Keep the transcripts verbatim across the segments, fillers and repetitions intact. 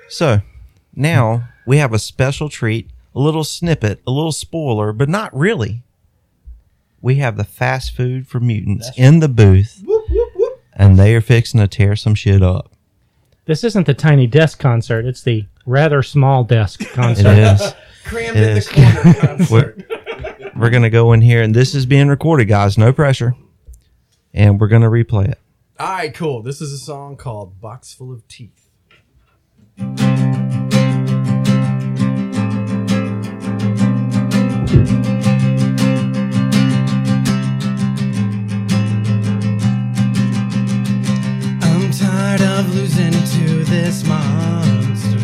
So, now we have a special treat, a little snippet, a little spoiler, but not really. We have the fast food for mutants That's in the booth, whoop, whoop, whoop. And they are fixing to tear some shit up. This isn't the Tiny Desk concert. It's the rather small desk concert. It is. Crammed it in is. the corner concert. We're, we're going to go in here, and this is being recorded, guys. No pressure. And we're going to replay it. All right, cool. This is a song called Box Full of Teeth. I'm tired of losing to this monster.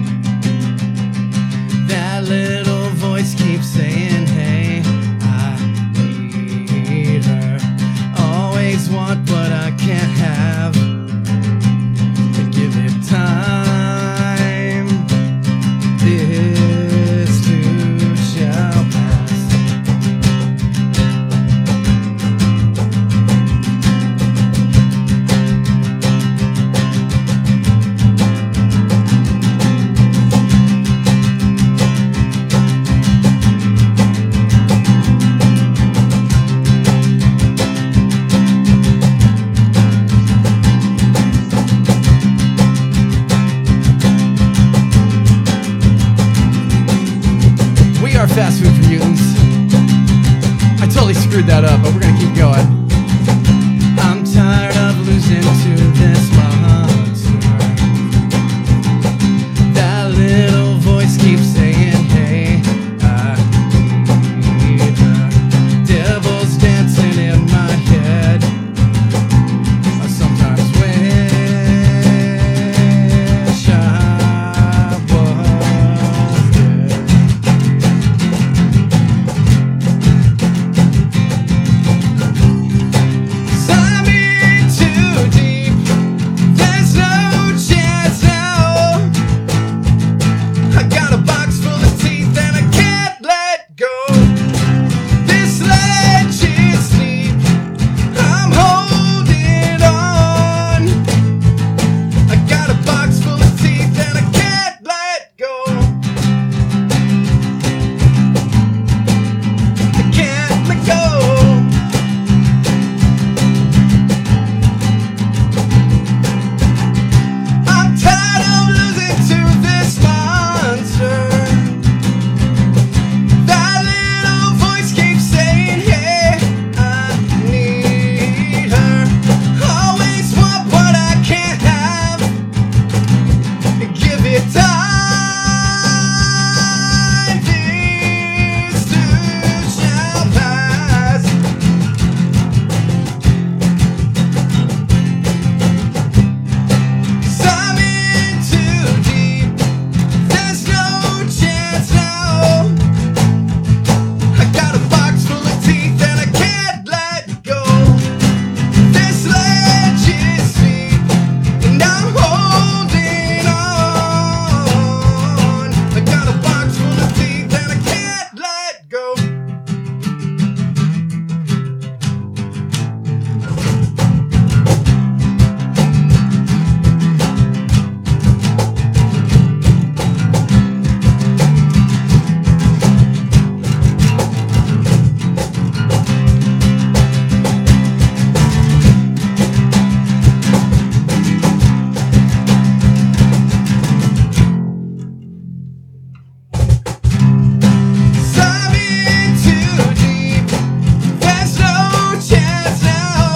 That little voice keeps saying, hey, I need her. Always want what I can't have. Give it time. This too shall pass. Fast food for mutants. I totally screwed that up, but we're gonna keep going. I'm tired of losing to this monster. That little voice keeps saying, hey, I need her. Devil's dancing in my head. I sometimes wish I was dead. Sign me too deep. There's no chance now. I got a box full of teeth and I can't let go. This ledge is steep. I'm holding on. I got a box full of teeth and I can't let go. I can't let go. I'm tired of losing to this monster. That little voice keeps saying, hey, I need her. Always want what I can't have. Give it time. This too shall pass. Some in too deep. There's no chance now. I got a box full of teeth and I can't let go. This ledge is steep and I'm holding on. I got a box full of teeth and I can't let go. Some in too deep. There's no chance now.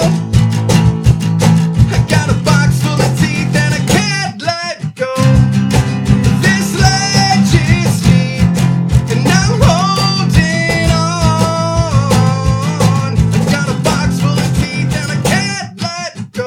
I got a box full of teeth and I can't let go. This ledge is steep and I'm holding on. I got a box full of teeth and I can't let go.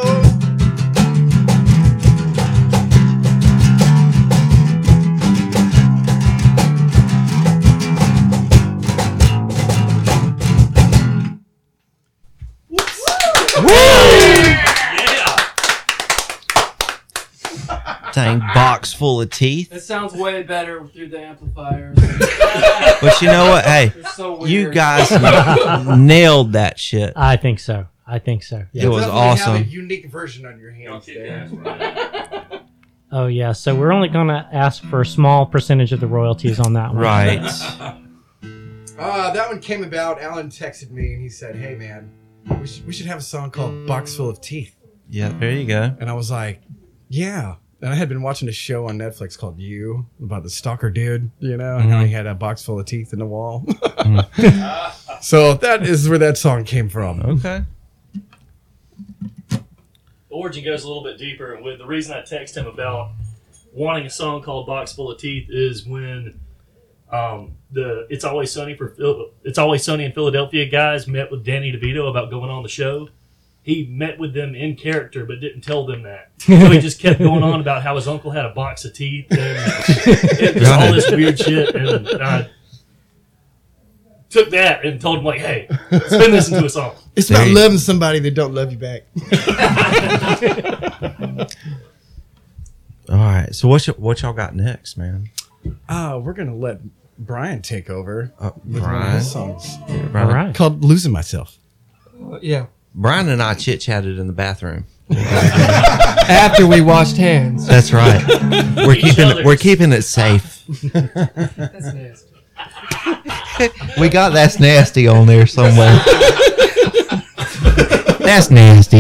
Dang box full of teeth. It sounds way better through the amplifiers. But you know what? Hey, It's so weird. you guys nailed that shit. I think so. I think so. It Yeah. was Definitely have awesome. a unique version on your hands there. Oh, yeah. So we're only going to ask for a small percentage of the royalties on that one. Right. Uh, that one came about. Alan texted me and he said, "Hey, man, we should, we should have a song called Box Full of Teeth." Yeah, there you go. And I was like, yeah. And I had been watching a show on Netflix called You about the stalker dude, you know, and how he had a box full of teeth in the wall. So that is where that song came from. Okay. The origin goes a little bit deeper. And with the reason I text him about wanting a song called "Box Full of Teeth" is when um, the "It's Always Sunny for Phil- It's Always Sunny in Philadelphia" guys met with Danny DeVito about going on the show. He met with them in character, but didn't tell them that. So he just kept going on about how his uncle had a box of teeth and, and just all this weird shit. And I took that and told him, like, "Hey, spin this into a song." It's There about you- loving somebody that don't love you back. All right. So what, y- what y'all got next, man? Uh, we're going to let Brian take over Uh, with one of Brian? his songs Brian, All right. called Losing Myself. Yeah. Brian and I chit-chatted in the bathroom. After we washed hands. That's right. We're Each keeping it, other's. we're keeping it safe. That's nasty. We got That's Nasty on there somewhere. That's nasty.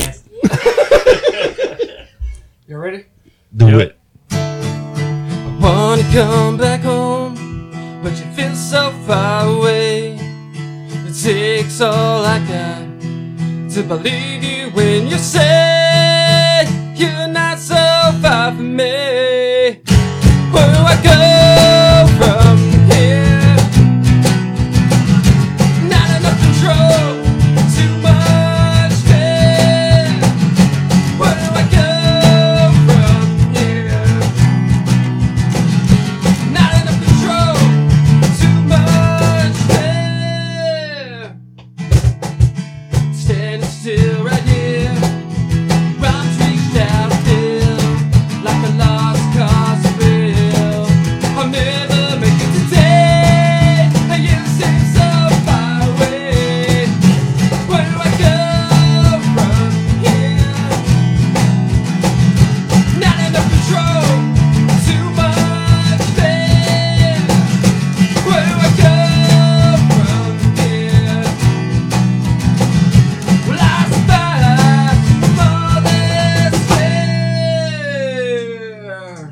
You ready? Do Do it. I wanna come back home, but you feel so far away. It takes all I got to believe you when you say you're not so far from me. Where do I go from here? Not enough control, too much fear. Where do I go from here? Not enough control, too much fear. Standing still right here, arms reached out still, like a lost cause of real. I'll never make it today, and you seem so far away. Where do I go from here? Not enough control, too much fear. Where do I go from here? Well, I survived from all this fear.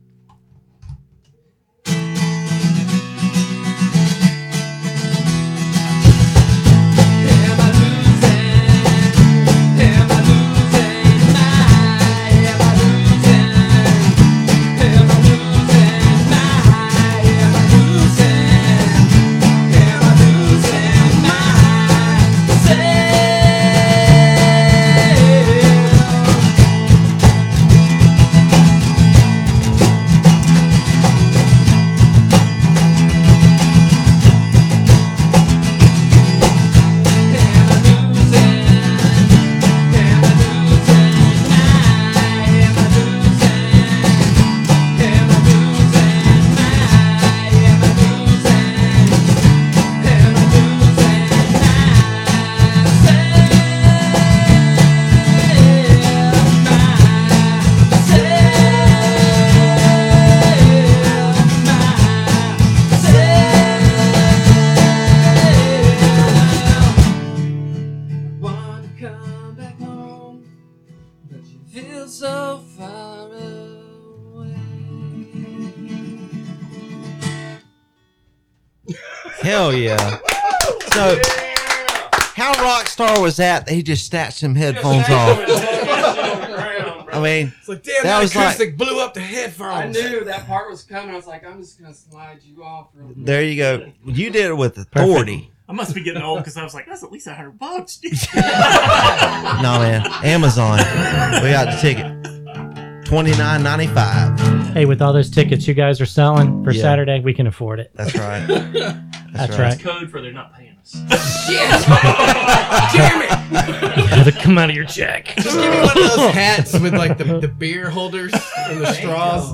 Am I losing? Am I losing my? Am I losing? Am I losing my? Am I losing? Am I losing myself? Am I losing? Am I losing my? Am I losing? Am I losing my? Am I losing? Am I losing myself? Wanna come back home, but you feel so far away. Hell yeah. So, how rock star was that? He just snatched some headphones off. I mean, It's like, damn, That that, was like- acoustic blew up the headphones. I knew that part was coming. I was like, I'm just gonna slide you off real quick. there you go. You did it with authority. I must be getting old because I was like, that's at least a hundred bucks. No, man. Amazon. We got the ticket. twenty-nine ninety-five. Hey, with all those tickets you guys are selling for Yeah. Saturday, we can afford it. That's right. That's right. right. It's code for they're not paying us. Damn it! Gotta come out of your check. Just give me one of those hats with like the, the beer holders and the straws.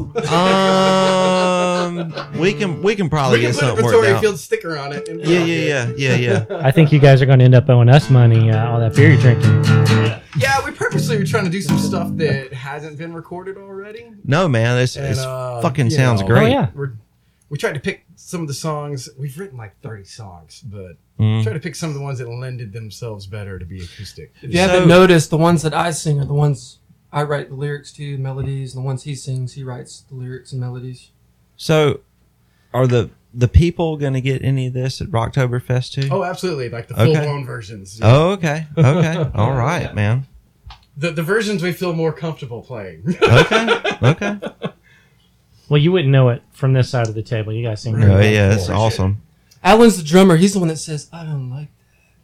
Um, we can we can probably We can get put a something worked Victoria out. Field sticker on it. And Yeah, yeah, yeah, yeah, yeah. I think you guys are going to end up owing us money, uh, all that beer you're drinking. Yeah, we purposely were trying to do some stuff that hasn't been recorded already. No, man, this And, it's uh, fucking you sounds know, great. Oh, yeah. We're, we tried to pick some of the songs. We've written like thirty songs, but Mm. tried to pick some of the ones that lended themselves better to be acoustic. If you So- haven't noticed, the ones that I sing are the ones I write the lyrics to, melodies, and the ones he sings, he writes the lyrics and melodies. So, are the the people going to get any of this at Rocktoberfest too? Oh, absolutely. Like the Okay. full-blown versions. Oh, okay, okay, all right, man. The, the versions we feel more comfortable playing. Okay, okay. Well, you wouldn't know it from this side of the table. You guys seem Oh yeah, that's awesome. Alan's the drummer. He's the one that says, I don't like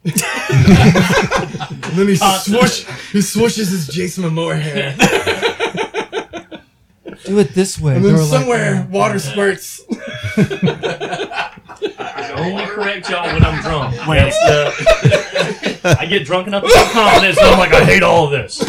And then he, swoosh, he swooshes his Jason Momoa hair. that. Do it this way. And They then were like, somewhere, water spurts. I only correct y'all when I'm drunk. That's the, I get drunk enough to have confidence, and I'm like, I hate all of this.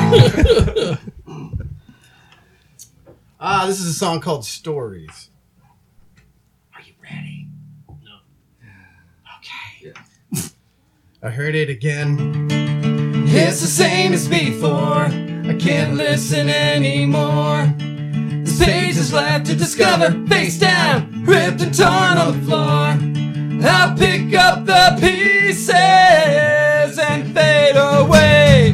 Ah, this is a song called Stories. Are you ready? No. Okay. I heard it again. It's the same as before. I can't listen anymore. This page is left to discover. Face down, ripped and torn on the floor. I'll pick up the pieces and fade away.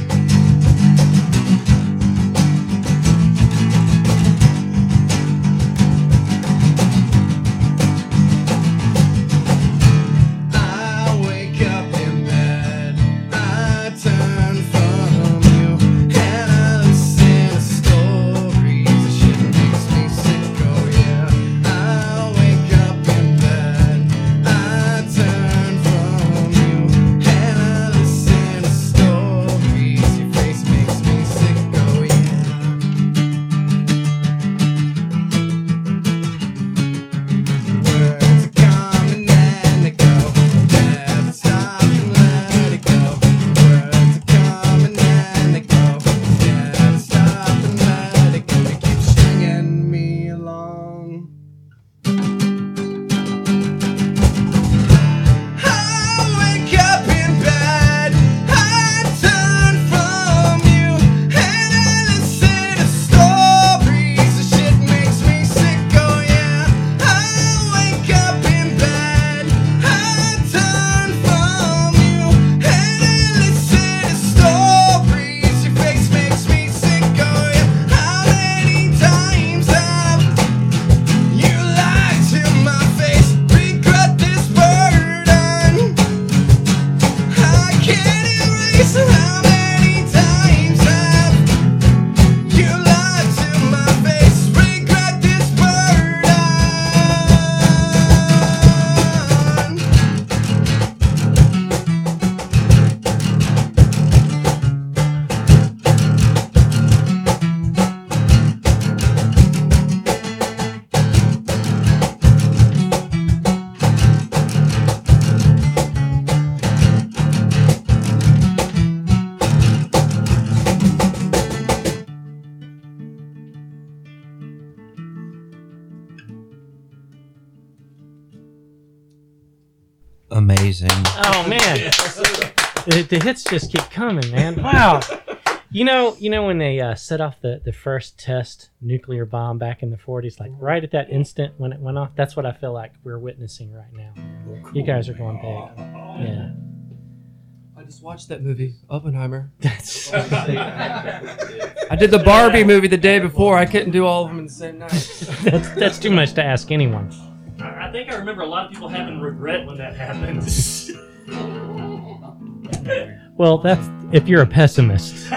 I wake up in bed, I turn from you, and I listen to stories. The shit makes me sick, oh yeah. I wake up in bed, I turn from you, and I listen to stories. Your face makes me sick, oh yeah. Words come and then they go. Never stop and let it go. Words come and then they go. Never stop and let it go. They keep stringing me along. I wake up in bed. I turn from you, and I listen to stories. The shit makes me sick, oh yeah. I wake up in bed. I turn from you, and I listen to stories. Your face makes me sick, oh yeah. How many times have you lied to my face? Regret this burden. I can't erase how many times have you lied to my face. Regret this burden. Amazing. Oh man, the, the hits just keep coming, man. Wow. You know, you know when they uh, set off the, the first test nuclear bomb back in the forties, like right at that instant when it went off. That's what I feel like we're witnessing right now. You guys are going big. Yeah. I just watched that movie, Oppenheimer. That's I did the Barbie movie the day before. I couldn't do all of them in the same night. that's, that's too much to ask anyone. I, I think I remember a lot of people having regret when that happened. Well, that's if you're a pessimist.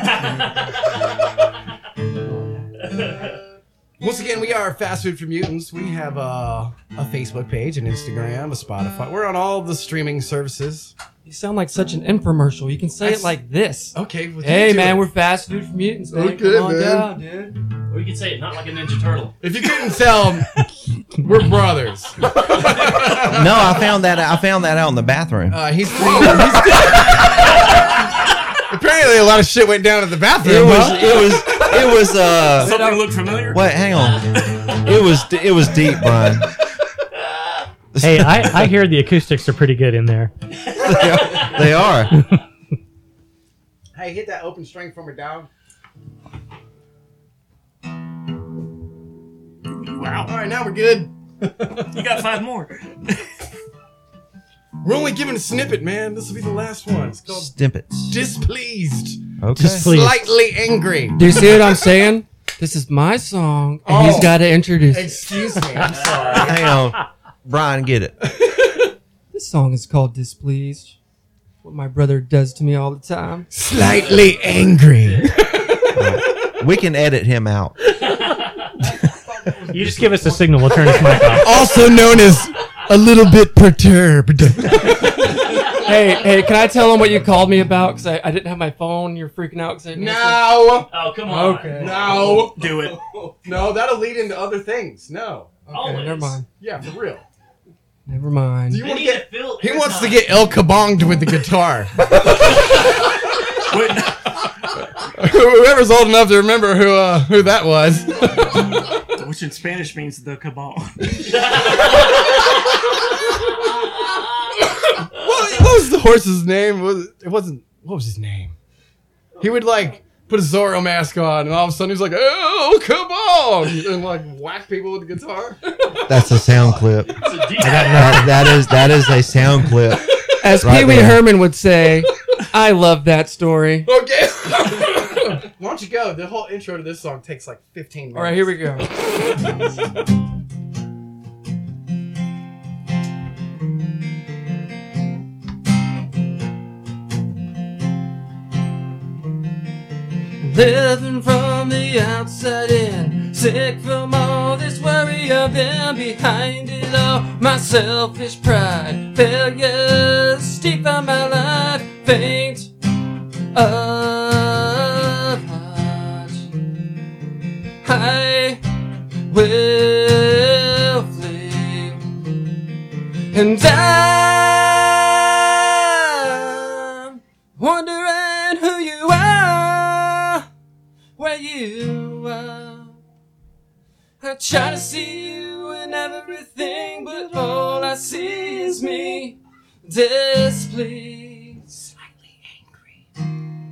Once again, we are Fast Food for Mutants. We have a, a Facebook page, an Instagram, a Spotify. We're on all the streaming services. You sound like such an infomercial. You can say it like this. Okay. Well, Hey you do man, it. we're Fast Food for Mutants. Man. Okay, Come on man. down, dude. Or you could say it not like a Ninja Turtle. If you couldn't tell, we're brothers. No, I found that I found that out in the bathroom. Uh, he's three. He's Apparently, a lot of shit went down at the bathroom. It was huh? it was it was uh Something look familiar? wait, hang on. It was it was deep, Brian. Hey, I, I hear the acoustics are pretty good in there. They are. Hey, hit that open string for me, dog. Wow. All right, now we're good. You got five more. We're only giving a snippet, man. This will be the last one. It's called Stimpets. Displeased. Okay. Displeased. Slightly angry. Do you see what I'm saying? This is my song, and he's Oh. got to introduce it. Excuse me. I'm sorry. Hang on. Brian, get it. This song is called Displeased. What my brother does to me all the time. Slightly angry. We can edit him out. You just give us a signal, we'll turn his mic off. Also known as a little bit perturbed. Hey, hey, can I tell him what you called me about? Because I, I didn't have my phone. You're freaking out. 'cause I didn't answer. No. Oh, come on. Okay. No. Do it. No, that'll lead into other things. No. Okay, Always. never mind. Yeah, for real. Never mind. Do you They want to need get? to fill He every wants to time. get El Kabonged with the guitar. Whoever's old enough to remember who uh, who that was. Which in Spanish means the cabal. What, what was the horse's name? Was it, it wasn't. What was his name? He would like put a Zorro mask on, and all of a sudden he's like, "Oh, come on!" and like whack people with the guitar. That's a sound clip. It's a deep That, that is that is a sound clip. As Right Pee Wee there. Herman would say, I love that story. Okay. Why don't you go? The whole intro to this song takes like fifteen minutes. All right, here we go. Living from the outside in, sick from all this worry of them behind it all. My selfish pride, failures, deep in my life, faint of heart. I will flee, and I'm wondering who you are, where you are. I try to see you in everything, but all I see is me, displeased, slightly angry,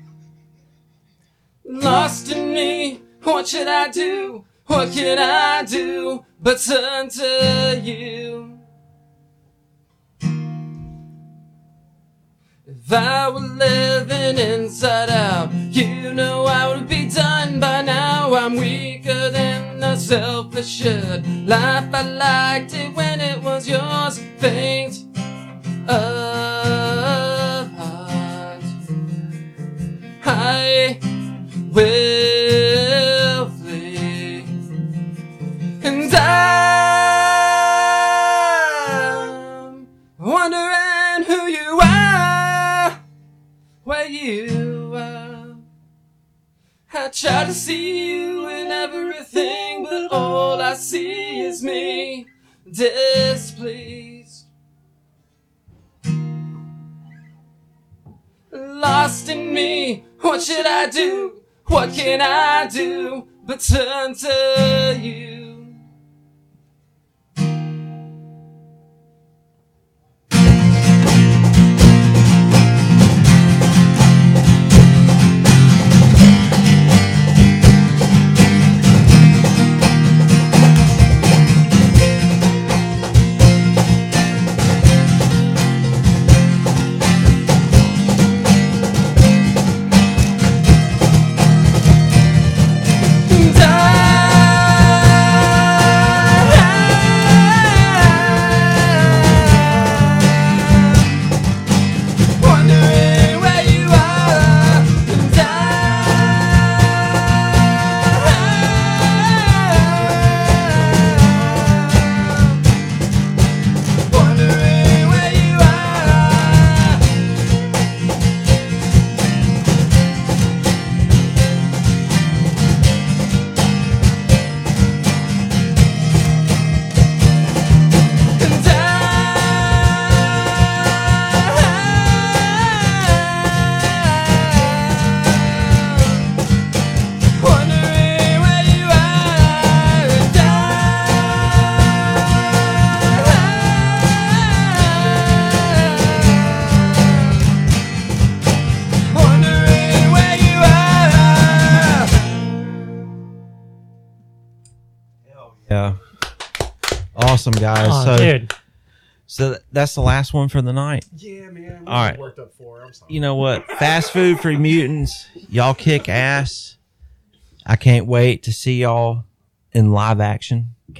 lost in me. What should I do? What can I do but turn to you? If I were living inside out, you know I would be done by now. I'm weaker than the selfish should. Life, I liked it when it was yours. Faint of heart, I will flee, and I'm wondering who you are, where you are. I try to see you in everything, but all I see is me, displeased, lost in me. What should I do? What can I do but turn to you? And I Awesome, guys. Oh, so, dude. so that's the last one for the night. Yeah, man. All right. Worked up for. I'm sorry. You know what? Fast food for mutants. Y'all kick ass. I can't wait to see y'all in live action.